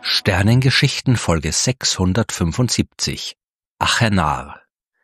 Sternengeschichten Folge 675 Achernar.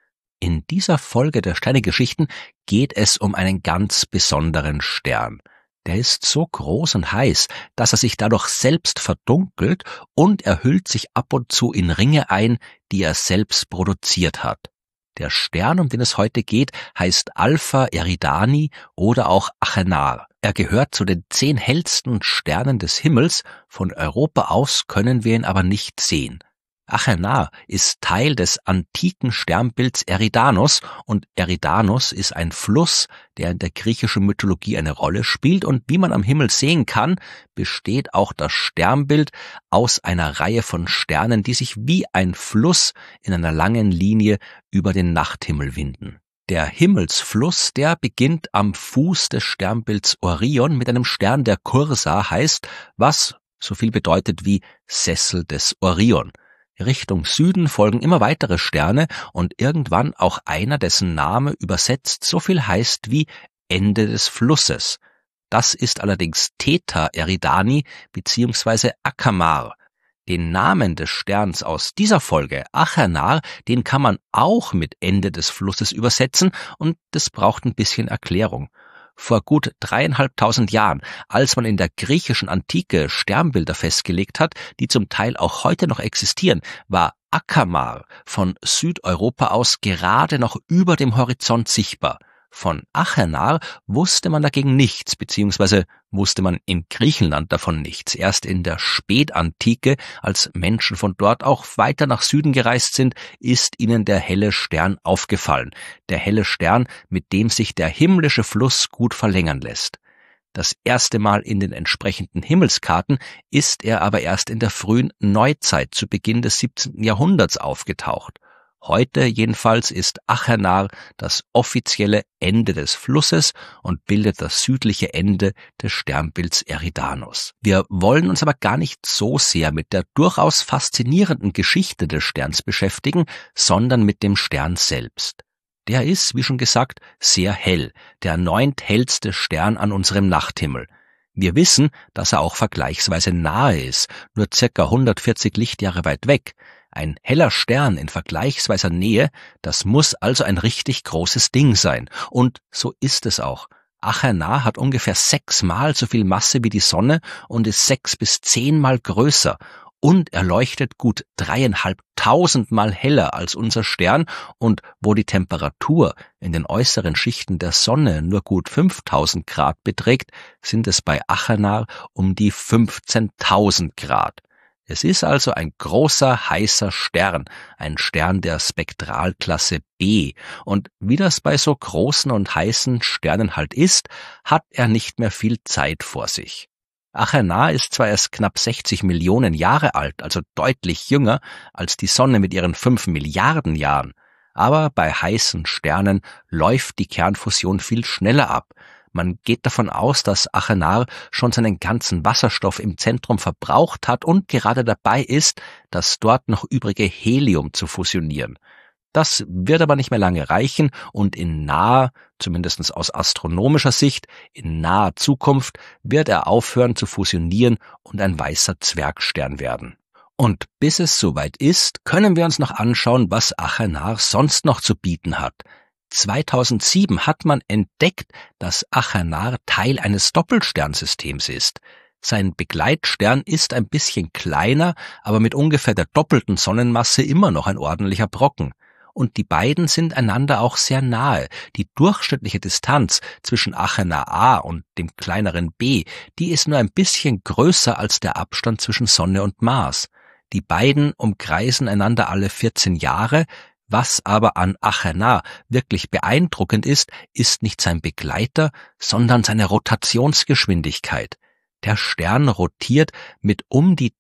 In dieser Folge der Sternengeschichten geht es um einen ganz besonderen Stern. Der ist so groß und heiß, dass er sich dadurch selbst verdunkelt und er hüllt sich ab und zu in Ringe ein, die er selbst produziert hat. Der Stern, um den es heute geht, heißt Alpha Eridani oder auch Achernar. Er gehört zu den 10 hellsten Sternen des Himmels, von Europa aus können wir ihn aber nicht sehen. Achernar ist Teil des antiken Sternbilds Eridanus und Eridanus ist ein Fluss, der in der griechischen Mythologie eine Rolle spielt und wie man am Himmel sehen kann, besteht auch das Sternbild aus einer Reihe von Sternen, die sich wie ein Fluss in einer langen Linie über den Nachthimmel winden. Der Himmelsfluss, der beginnt am Fuß des Sternbilds Orion mit einem Stern, der Cursa heißt, was so viel bedeutet wie Sessel des Orion. Richtung Süden folgen immer weitere Sterne und irgendwann auch einer, dessen Name übersetzt so viel heißt wie Ende des Flusses. Das ist allerdings Theta Eridani bzw. Achernar. Den Namen des Sterns aus dieser Folge, Achernar, den kann man auch mit Ende des Flusses übersetzen und das braucht ein bisschen Erklärung. Vor gut 3.500 Jahren, als man in der griechischen Antike Sternbilder festgelegt hat, die zum Teil auch heute noch existieren, war Achernar von Südeuropa aus gerade noch über dem Horizont sichtbar. Von Achernar wusste man dagegen nichts, beziehungsweise wusste man in Griechenland davon nichts. Erst in der Spätantike, als Menschen von dort auch weiter nach Süden gereist sind, ist ihnen der helle Stern aufgefallen. Der helle Stern, mit dem sich der himmlische Fluss gut verlängern lässt. Das erste Mal in den entsprechenden Himmelskarten ist er aber erst in der frühen Neuzeit zu Beginn des 17. Jahrhunderts aufgetaucht. Heute jedenfalls ist Achernar das offizielle Ende des Flusses und bildet das südliche Ende des Sternbilds Eridanus. Wir wollen uns aber gar nicht so sehr mit der durchaus faszinierenden Geschichte des Sterns beschäftigen, sondern mit dem Stern selbst. Der ist, wie schon gesagt, sehr hell, der 9. hellste Stern an unserem Nachthimmel. Wir wissen, dass er auch vergleichsweise nahe ist, nur circa 140 Lichtjahre weit weg. Ein heller Stern in vergleichsweiser Nähe, das muss also ein richtig großes Ding sein. Und so ist es auch. Achernar hat ungefähr 6-mal so viel Masse wie die Sonne und ist 6 bis 10-mal größer. Und er leuchtet gut 3.500 Mal heller als unser Stern und wo die Temperatur in den äußeren Schichten der Sonne nur gut 5.000 Grad beträgt, sind es bei Achernar um die 15.000 Grad. Es ist also ein großer, heißer Stern, ein Stern der Spektralklasse B. Und wie das bei so großen und heißen Sternen halt ist, hat er nicht mehr viel Zeit vor sich. Achernar ist zwar erst knapp 60 Millionen Jahre alt, also deutlich jünger als die Sonne mit ihren 5 Milliarden Jahren, aber bei heißen Sternen läuft die Kernfusion viel schneller ab. Man geht davon aus, dass Achernar schon seinen ganzen Wasserstoff im Zentrum verbraucht hat und gerade dabei ist, das dort noch übrige Helium zu fusionieren. Das wird aber nicht mehr lange reichen und in naher, zumindest aus astronomischer Sicht, in naher Zukunft wird er aufhören zu fusionieren und ein weißer Zwergstern werden. Und bis es soweit ist, können wir uns noch anschauen, was Achernar sonst noch zu bieten hat. 2007 hat man entdeckt, dass Achernar Teil eines Doppelsternsystems ist. Sein Begleitstern ist ein bisschen kleiner, aber mit ungefähr der doppelten Sonnenmasse immer noch ein ordentlicher Brocken. Und die beiden sind einander auch sehr nahe. Die durchschnittliche Distanz zwischen Achernar A und dem kleineren B, die ist nur ein bisschen größer als der Abstand zwischen Sonne und Mars. Die beiden umkreisen einander alle 14 Jahre, was aber an Achernar wirklich beeindruckend ist nicht sein Begleiter, sondern seine Rotationsgeschwindigkeit. Der Stern rotiert mit um die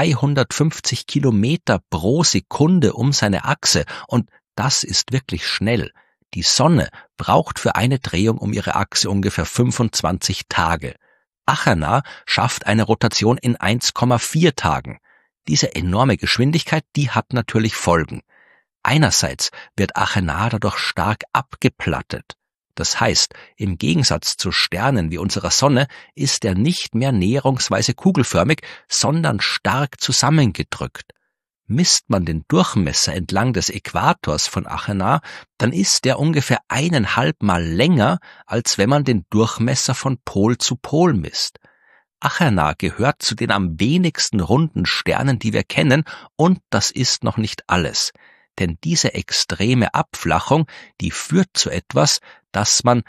250 Kilometer pro Sekunde um seine Achse und das ist wirklich schnell. Die Sonne braucht für eine Drehung um ihre Achse ungefähr 25 Tage. Achernar schafft eine Rotation in 1,4 Tagen. Diese enorme Geschwindigkeit, die hat natürlich Folgen. Einerseits wird Achernar dadurch stark abgeplattet. Das heißt, im Gegensatz zu Sternen wie unserer Sonne ist er nicht mehr näherungsweise kugelförmig, sondern stark zusammengedrückt. Misst man den Durchmesser entlang des Äquators von Achernar, dann ist der ungefähr 1,5 Mal länger, als wenn man den Durchmesser von Pol zu Pol misst. Achernar gehört zu den am wenigsten runden Sternen, die wir kennen, und das ist noch nicht alles. Denn diese extreme Abflachung, die führt zu etwas, das man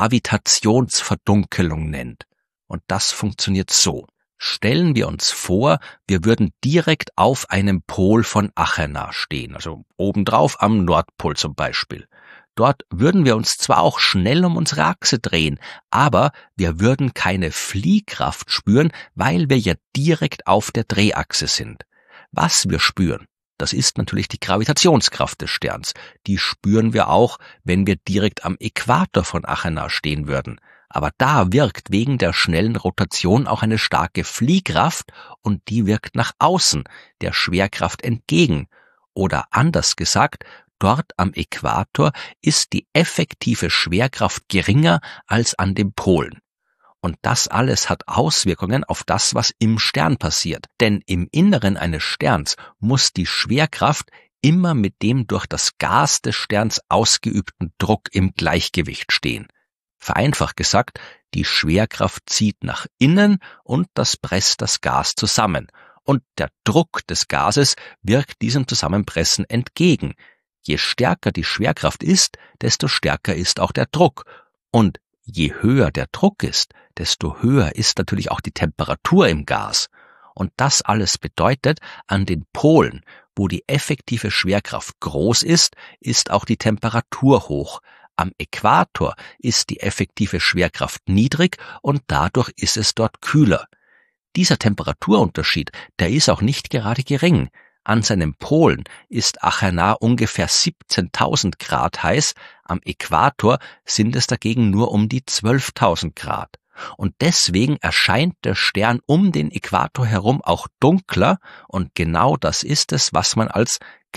Gravitationsverdunkelung nennt. Und das funktioniert so. Stellen wir uns vor, wir würden direkt auf einem Pol von Achernar stehen, also obendrauf am Nordpol zum Beispiel. Dort würden wir uns zwar auch schnell um unsere Achse drehen, aber wir würden keine Fliehkraft spüren, weil wir ja direkt auf der Drehachse sind. Was wir spüren, das ist natürlich die Gravitationskraft des Sterns. Die spüren wir auch, wenn wir direkt am Äquator von Achernar stehen würden. Aber da wirkt wegen der schnellen Rotation auch eine starke Fliehkraft und die wirkt nach außen, der Schwerkraft entgegen. Oder anders gesagt, dort am Äquator ist die effektive Schwerkraft geringer als an den Polen. Und das alles hat Auswirkungen auf das, was im Stern passiert. Denn im Inneren eines Sterns muss die Schwerkraft immer mit dem durch das Gas des Sterns ausgeübten Druck im Gleichgewicht stehen. Vereinfacht gesagt, die Schwerkraft zieht nach innen und das presst das Gas zusammen. Und der Druck des Gases wirkt diesem Zusammenpressen entgegen. Je stärker die Schwerkraft ist, desto stärker ist auch der Druck. Und je höher der Druck ist, desto höher ist natürlich auch die Temperatur im Gas. Und das alles bedeutet, an den Polen, wo die effektive Schwerkraft groß ist, ist auch die Temperatur hoch. Am Äquator ist die effektive Schwerkraft niedrig und dadurch ist es dort kühler. Dieser Temperaturunterschied, der ist auch nicht gerade gering. An seinen Polen ist Achernar ungefähr 17.000 Grad heiß, am Äquator sind es dagegen nur um die 12.000 Grad. Und deswegen erscheint der Stern um den Äquator herum auch dunkler und genau das ist es, was man als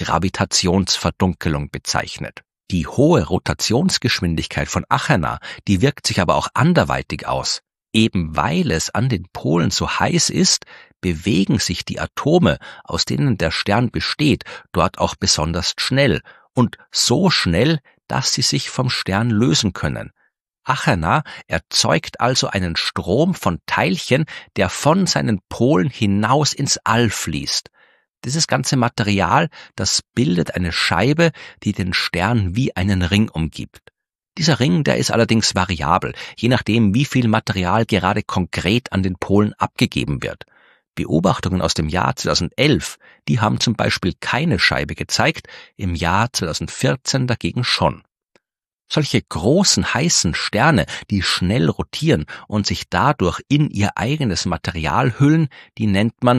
Gravitationsverdunkelung bezeichnet. Die hohe Rotationsgeschwindigkeit von Achernar, die wirkt sich aber auch anderweitig aus. Eben weil es an den Polen so heiß ist, bewegen sich die Atome, aus denen der Stern besteht, dort auch besonders schnell und so schnell, dass sie sich vom Stern lösen können. Achernar erzeugt also einen Strom von Teilchen, der von seinen Polen hinaus ins All fließt. Dieses ganze Material, das bildet eine Scheibe, die den Stern wie einen Ring umgibt. Dieser Ring, der ist allerdings variabel, je nachdem, wie viel Material gerade konkret an den Polen abgegeben wird. Beobachtungen aus dem Jahr 2011, die haben zum Beispiel keine Scheibe gezeigt, im Jahr 2014 dagegen schon. Solche großen, heißen Sterne, die schnell rotieren und sich dadurch in ihr eigenes Material hüllen, die nennt man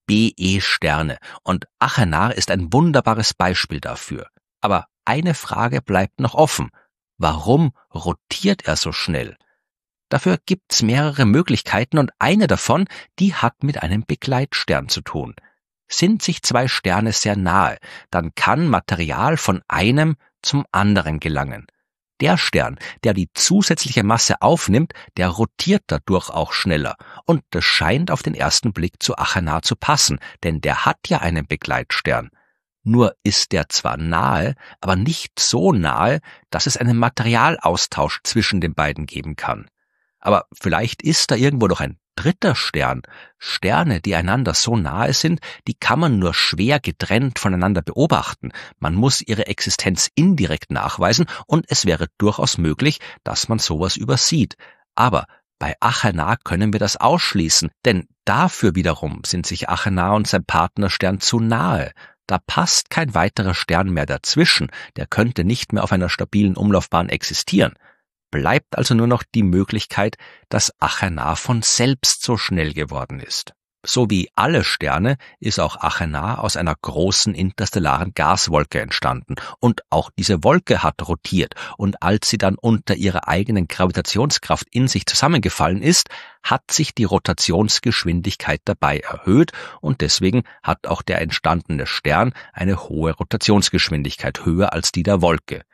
BE-Sterne. Und Achernar ist ein wunderbares Beispiel dafür. Aber eine Frage bleibt noch offen. Warum rotiert er so schnell? Dafür gibt's mehrere Möglichkeiten und eine davon, die hat mit einem Begleitstern zu tun. Sind sich zwei Sterne sehr nahe, dann kann Material von einem zum anderen gelangen. Der Stern, der die zusätzliche Masse aufnimmt, der rotiert dadurch auch schneller. Und das scheint auf den ersten Blick zu Achernar zu passen, denn der hat ja einen Begleitstern. Nur ist der zwar nahe, aber nicht so nahe, dass es einen Materialaustausch zwischen den beiden geben kann. Aber vielleicht ist da irgendwo noch ein dritter Stern. Sterne, die einander so nahe sind, die kann man nur schwer getrennt voneinander beobachten. Man muss ihre Existenz indirekt nachweisen und es wäre durchaus möglich, dass man sowas übersieht. Aber bei Achernar können wir das ausschließen, denn dafür wiederum sind sich Achernar und sein Partnerstern zu nahe. Da passt kein weiterer Stern mehr dazwischen, der könnte nicht mehr auf einer stabilen Umlaufbahn existieren. Bleibt also nur noch die Möglichkeit, dass Achernar von selbst so schnell geworden ist. So wie alle Sterne ist auch Achernar aus einer großen interstellaren Gaswolke entstanden und auch diese Wolke hat rotiert und als sie dann unter ihrer eigenen Gravitationskraft in sich zusammengefallen ist, hat sich die Rotationsgeschwindigkeit dabei erhöht und deswegen hat auch der entstandene Stern eine hohe Rotationsgeschwindigkeit, höher als die der Wolke.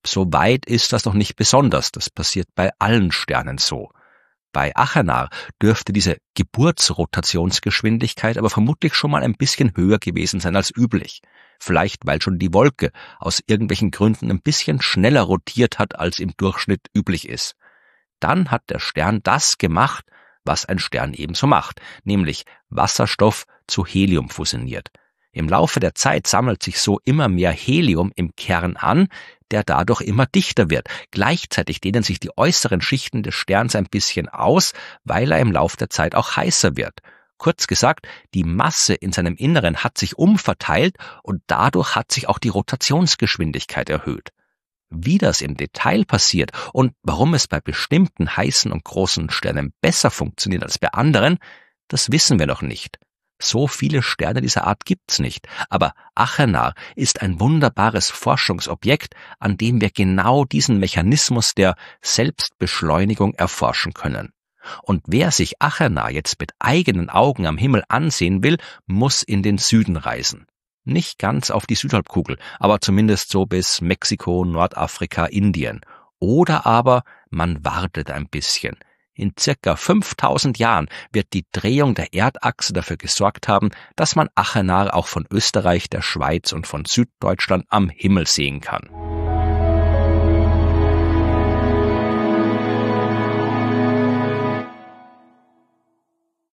So weit ist das noch nicht besonders, das passiert bei allen Sternen so. Bei Achernar dürfte diese Geburtsrotationsgeschwindigkeit aber vermutlich schon mal ein bisschen höher gewesen sein als üblich. Vielleicht, weil schon die Wolke aus irgendwelchen Gründen ein bisschen schneller rotiert hat, als im Durchschnitt üblich ist. Dann hat der Stern das gemacht, was ein Stern ebenso macht, nämlich Wasserstoff zu Helium fusioniert. Im Laufe der Zeit sammelt sich so immer mehr Helium im Kern an, der dadurch immer dichter wird. Gleichzeitig dehnen sich die äußeren Schichten des Sterns ein bisschen aus, weil er im Laufe der Zeit auch heißer wird. Kurz gesagt, die Masse in seinem Inneren hat sich umverteilt und dadurch hat sich auch die Rotationsgeschwindigkeit erhöht. Wie das im Detail passiert und warum es bei bestimmten heißen und großen Sternen besser funktioniert als bei anderen, das wissen wir noch nicht. So viele Sterne dieser Art gibt's nicht, aber Achernar ist ein wunderbares Forschungsobjekt, an dem wir genau diesen Mechanismus der Selbstbeschleunigung erforschen können. Und wer sich Achernar jetzt mit eigenen Augen am Himmel ansehen will, muss in den Süden reisen. Nicht ganz auf die Südhalbkugel, aber zumindest so bis Mexiko, Nordafrika, Indien. Oder aber man wartet ein bisschen. In circa 5000 Jahren wird die Drehung der Erdachse dafür gesorgt haben, dass man Achernar auch von Österreich, der Schweiz und von Süddeutschland am Himmel sehen kann.